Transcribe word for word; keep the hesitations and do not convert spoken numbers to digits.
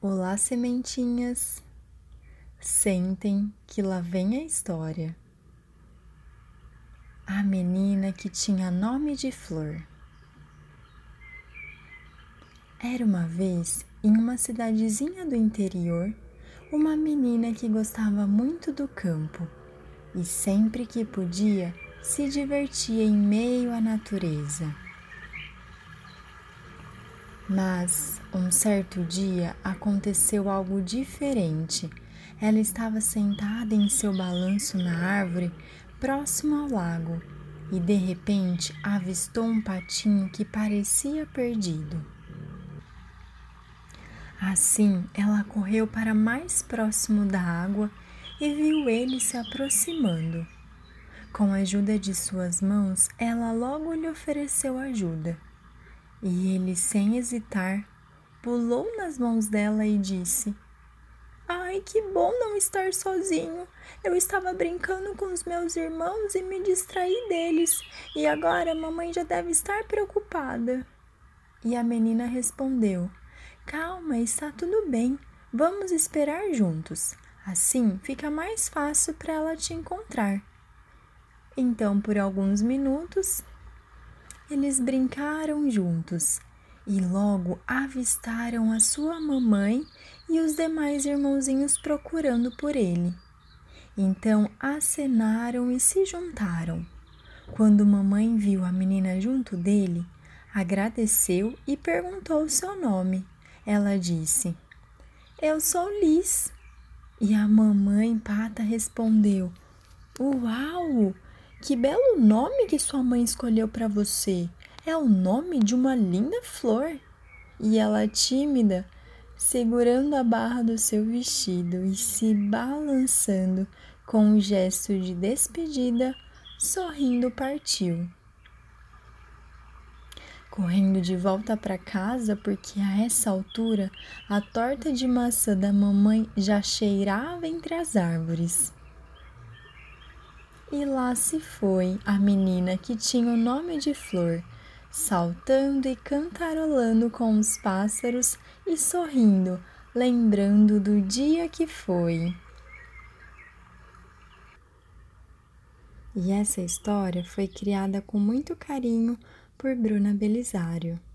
Olá, sementinhas! Sentem que lá vem a história. A menina que tinha nome de Flor. Era uma vez, em uma cidadezinha do interior, uma menina que gostava muito do campo e sempre que podia se divertia em meio à natureza. Mas, um certo dia, aconteceu algo diferente. Ela estava sentada em seu balanço na árvore, próximo ao lago, e de repente avistou um patinho que parecia perdido. Assim, ela correu para mais próximo da água e viu ele se aproximando. Com a ajuda de suas mãos, ela logo lhe ofereceu ajuda. E ele, sem hesitar, pulou nas mãos dela e disse: Ai, que bom não estar sozinho. Eu estava brincando com os meus irmãos e me distraí deles, e agora a mamãe já deve estar preocupada. E a menina respondeu: Calma, está tudo bem. Vamos esperar juntos. Assim fica mais fácil para ela te encontrar. Então, por alguns minutos, eles brincaram juntos e logo avistaram a sua mamãe e os demais irmãozinhos procurando por ele. Então acenaram e se juntaram. Quando mamãe viu a menina junto dele, agradeceu e perguntou o seu nome. Ela disse: Eu sou Liz. E a mamãe pata respondeu: Uau! Que belo nome que sua mãe escolheu para você! É o nome de uma linda flor. E ela, tímida, segurando a barra do seu vestido e se balançando com um gesto de despedida, sorrindo partiu. Correndo de volta para casa, porque a essa altura a torta de maçã da mamãe já cheirava entre as árvores. E lá se foi a menina que tinha o nome de Flor, saltando e cantarolando com os pássaros e sorrindo, lembrando do dia que foi. E essa história foi criada com muito carinho por Bruna Belisário.